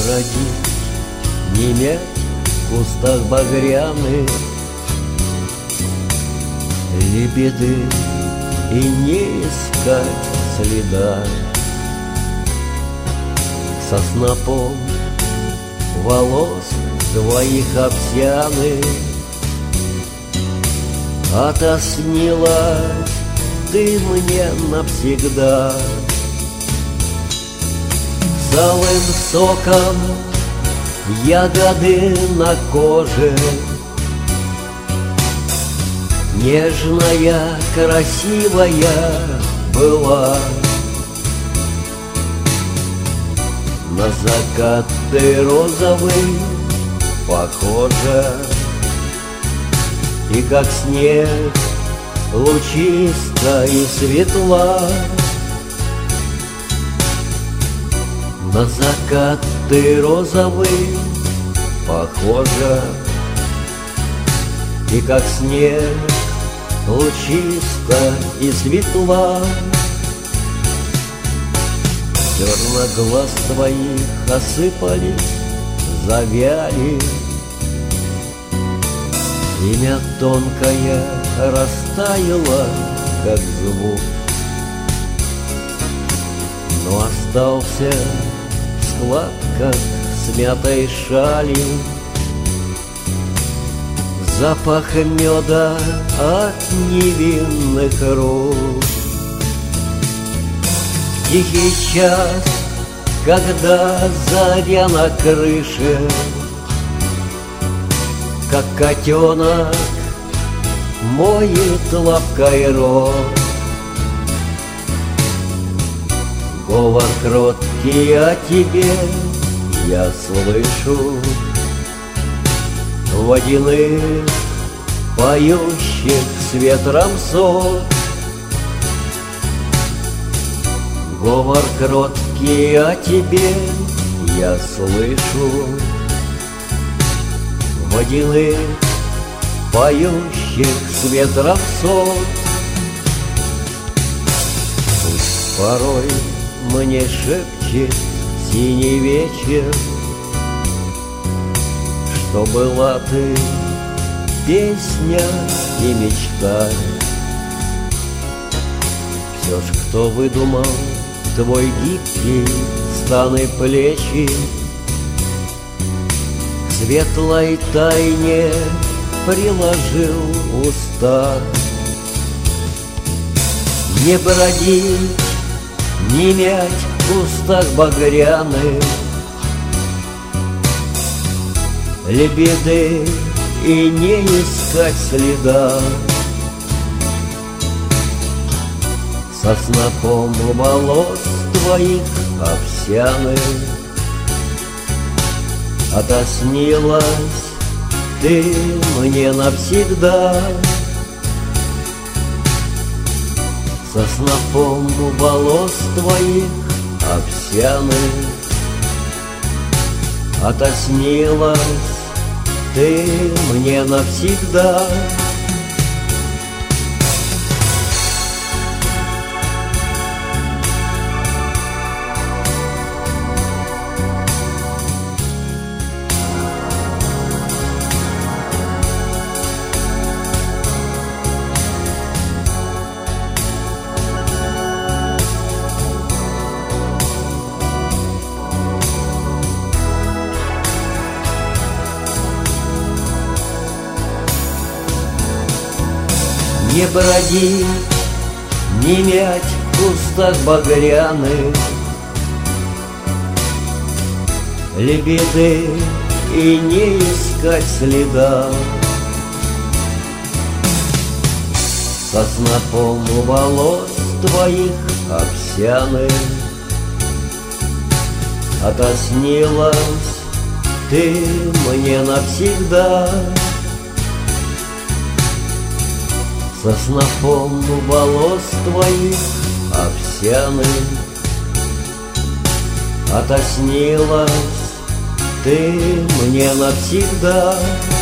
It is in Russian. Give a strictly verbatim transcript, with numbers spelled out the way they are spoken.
бродить, не мять в кустах багряных лебеды и не искать следа. Со снопом волос твоих овсяных отоснилась ты мне навсегда. С алым соком ягоды на коже, нежная, красивая была. На закат ты розовый похожа, и как снег лучиста и светла. На закат ты розовый похожа, и как снег лучиста и светла. Зерна глаз твоих осыпались, завяли, имя тонкое растаяло, как звук, но остался в складках смятой шали запах меда от невинных рук. Тихий час, когда заря на крыше, как котенок моет лапкой рот. Говор кроткий о тебе я слышу, водяных, поющих с ветром сот. Говор кроткий о тебе я слышу, водяных, поющих с ветром сот. Пусть порой мне шепчет синий вечер, что была ты песня и мечта. Все ж, кто выдумал твой гибкий стан и плечи, к светлой тайне приложил уста. Не бродить, не мять в кустах багряных лебеды и не искать следа. Со снопом волос твоих овсяных отоснилась ты мне навсегда. Со снопом волос твоих овсяных отоснилась ты мне навсегда. Не броди, не мять в кустах багряных лебеды и не искать следа. Со снопом волос твоих овсяных отоснилась ты мне навсегда. Со снопом волос твоих овсяных отоснилась ты мне навсегда.